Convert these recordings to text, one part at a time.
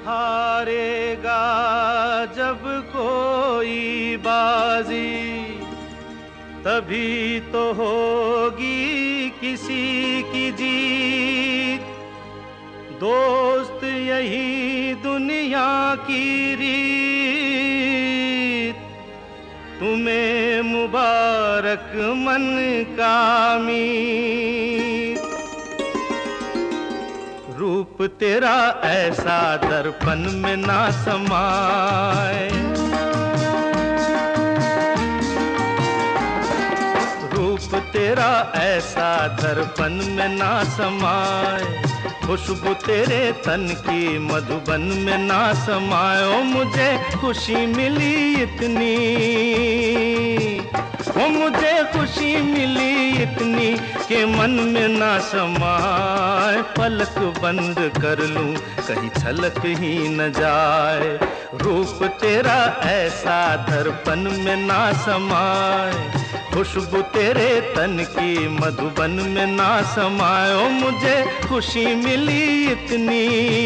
हारेगा जब कोई बाजी, तभी तो होगी किसी की जीत। दोस्त यही दुनिया की रीत, तुम्हें मुबारक मन का मीत। रूप तेरा ऐसा दर्पण में ना समाए, रूप तेरा ऐसा दर्पण में ना समाए। खुशबू तेरे तन की मधुबन में ना समाए। ओ मुझे खुशी मिली इतनी, ओ मुझे खुशी मिली इतनी कि मन में ना समाए। पलक बंद कर लूं कहीं छलक ही न जाए। रूप तेरा ऐसा दर्पण में ना समाए। खुशबू तेरे तन की मधुबन में ना समाए। ओ मुझे खुशी मिली इतनी,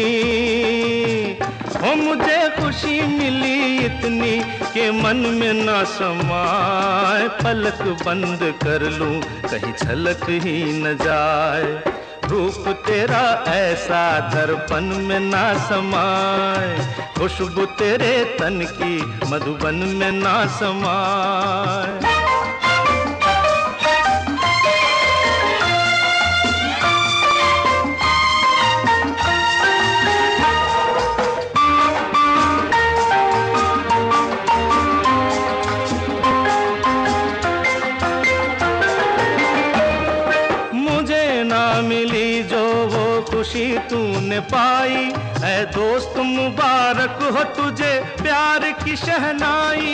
ओ मुझे खुशी मिली इतनी कि मन में ना समाए। पलक बंद कर लूं कहीं छलक ही न जाए। रूप तेरा ऐसा दर्पण में ना समाए। खुशबू तेरे तन की मधुबन में ना समाए। मिली जो वो खुशी तूने पाई, ऐ दोस्त मुबारक हो तुझे प्यार की शहनाई।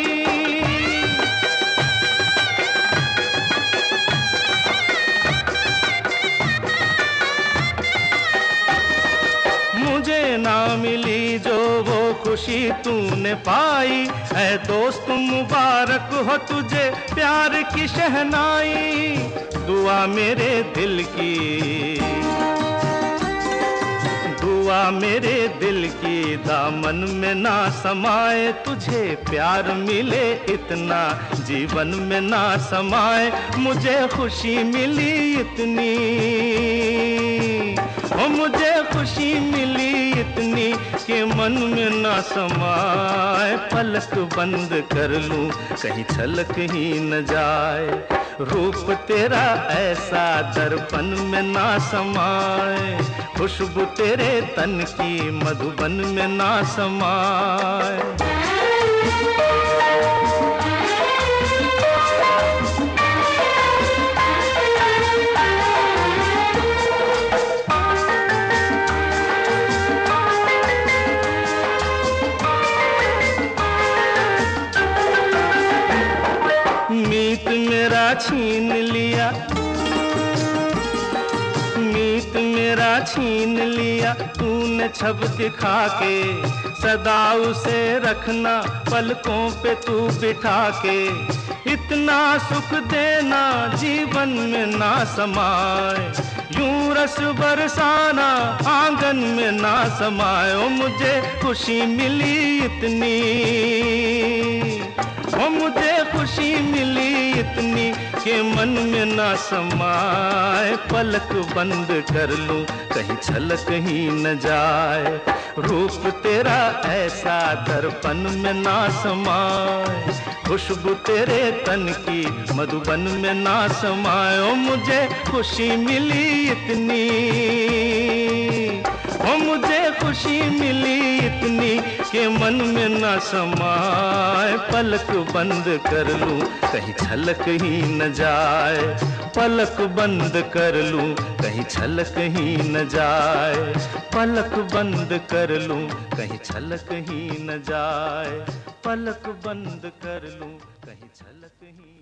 मुझे ना मिली जो वो खुशी तूने पाई, ऐ दोस्त मुबारक हो तुझे प्यार की शहनाई। दुआ मेरे दिल की, दुआ मेरे दिल की दामन में ना समाए। तुझे प्यार मिले इतना जीवन में ना समाए। मुझे खुशी मिली इतनी, ओ मुझे खुशी मिली इतनी कि मन में ना समाए। पलक बंद कर लूं कहीं छलक ही न जाए। रूप तेरा ऐसा दर्पण में ना समाए। खुशबू तेरे तन की मधुबन में ना समाए। मीत मेरा छीन लिया, मीत मेरा छीन लिया तूने छब दिखा के। सदा उसे रखना पलकों पे तू बिठा के। इतना सुख देना जीवन में ना समाए। यूं रस बरसाना आंगन में ना समाए। ओ मुझे खुशी मिली इतनी, ओ मुझे खुशी मिली इतनी कि मन में ना समाए। पलक बंद कर लूं कहीं छलक ही न जाए। रूप तेरा ऐसा दर्पण में ना समाए। खुशबू तेरे तन की मधुबन में ना समाए। ओ मुझे खुशी मिली इतनी, ओ मुझे खुशी मिली इतनी कि मन में ना समाए। पलक बंद कर लूं कहीं छलक ही न जाए। पलक बंद कर लूं कहीं छलक ही न जाए। पलक बंद कर लूं कहीं छलक ही न जाए। पलक बंद कर लूं कहीं छलक ही